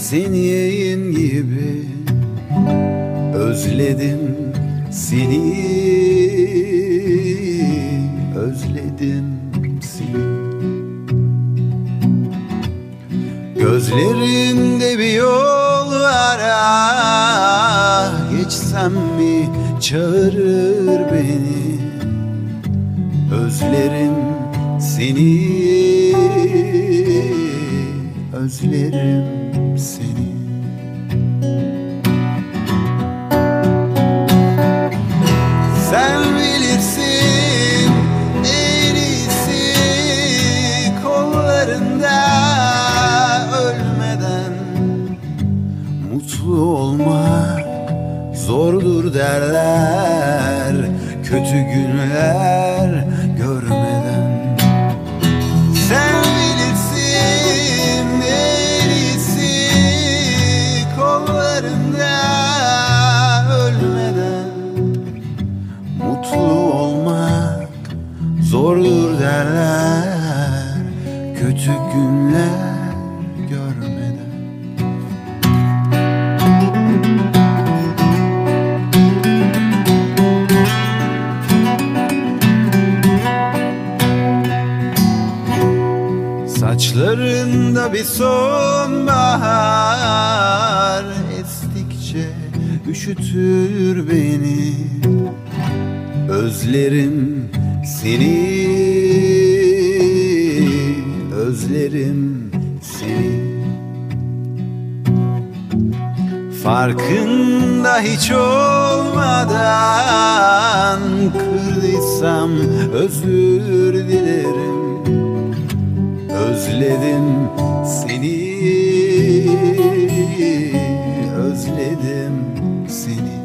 senin gibi. Özledim seni, özledim seni. Gözlerinde bir yol var, ah, geçsem mi çağırır beni. Özlerim seni, özlerim seni. Sen bilirsin en iyisi, kollarında ölmeden mutlu olmak zordur derler, kötü günler görmeden. Sen bilirsin en iyisi, kollarında ölmeden mutlu olmak zordur derler, kötü günler görmeden. Saçlarında bir sonbahar estikçe üşütür beni. Özlerim seni, özlerim seni. Farkında hiç olmadan kırdıysam özür dilerim. Özledim seni, özledim seni.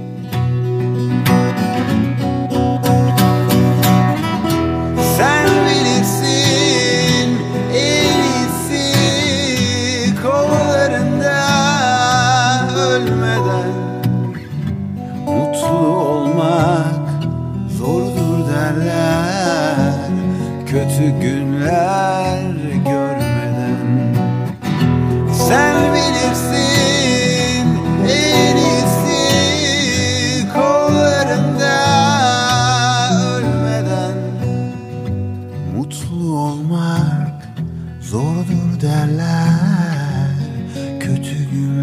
Sen bilirsin en iyisi, kollarında ölmeden mutlu olmak zordur derler, kötü günler görmeden. Sen bilirsin en iyisi, kollarında ölmeden mutlu olmak zordur derler, kötü günler